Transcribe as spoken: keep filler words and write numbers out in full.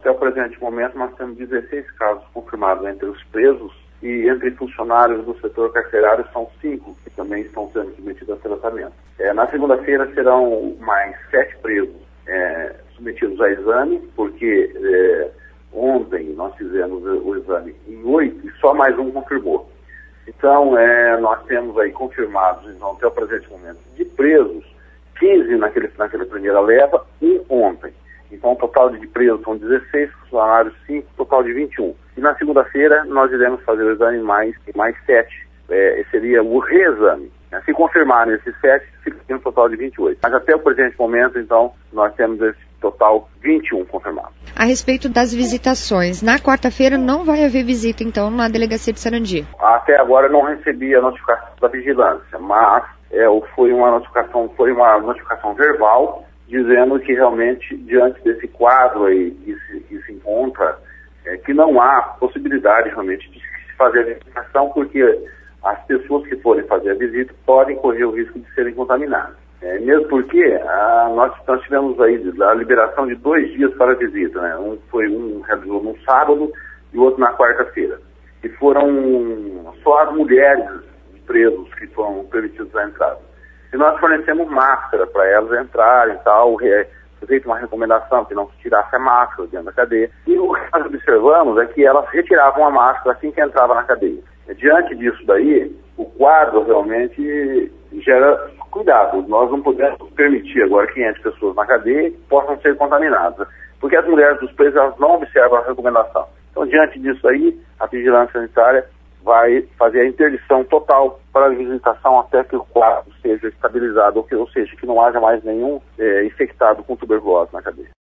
Até o presente momento, nós temos dezesseis casos confirmados entre os presos e entre funcionários do setor carcerário são cinco que também estão sendo submetidos a tratamento. É, na segunda-feira serão mais sete presos é, submetidos a exame, porque é, ontem nós fizemos o exame em oito e só mais um confirmou. Então, é, nós temos aí confirmados, então, até o presente momento, de presos, quinze naquele, naquela primeira leva, um ontem. Então, o total de presos são dezesseis, funcionários cinco, total de vinte e um. E na segunda-feira, nós iremos fazer o exame mais, mais sete. É, seria o reexame. Se confirmarem esses sete, fica um total de vinte e oito. Mas até o presente momento, então, nós temos esse total vinte e um confirmados. A respeito das visitações, na quarta-feira não vai haver visita, então, na delegacia de Sarandi? Até agora não recebi a notificação da vigilância, mas é, foi uma notificação, foi uma notificação verbal, dizendo que realmente, diante desse quadro aí que se, que se encontra, é, que não há possibilidade realmente de se fazer a visitação, porque as pessoas que forem fazer a visita podem correr o risco de serem contaminadas. É, mesmo porque a, nós, nós tivemos aí a liberação de dois dias para a visita, né? Um foi um realizou no sábado e o outro na quarta-feira. E foram só as mulheres presos que foram permitidos a entrada. E nós fornecemos máscara para elas entrarem e tal, é, foi feita uma recomendação que não se tirasse a máscara dentro da cadeia. E o que nós observamos é que elas retiravam a máscara assim que entrava na cadeia. E, diante disso daí, o quadro realmente gera cuidado. Nós não podemos permitir agora que entre pessoas na cadeia que possam ser contaminadas, porque as mulheres dos presos elas não observam a recomendação. Então, diante disso aí, a vigilância sanitária vai fazer a interdição total para a visitação até que o quadro seja estabilizado, ou, que, ou seja, que não haja mais nenhum é, infectado com tuberculose na cadeia.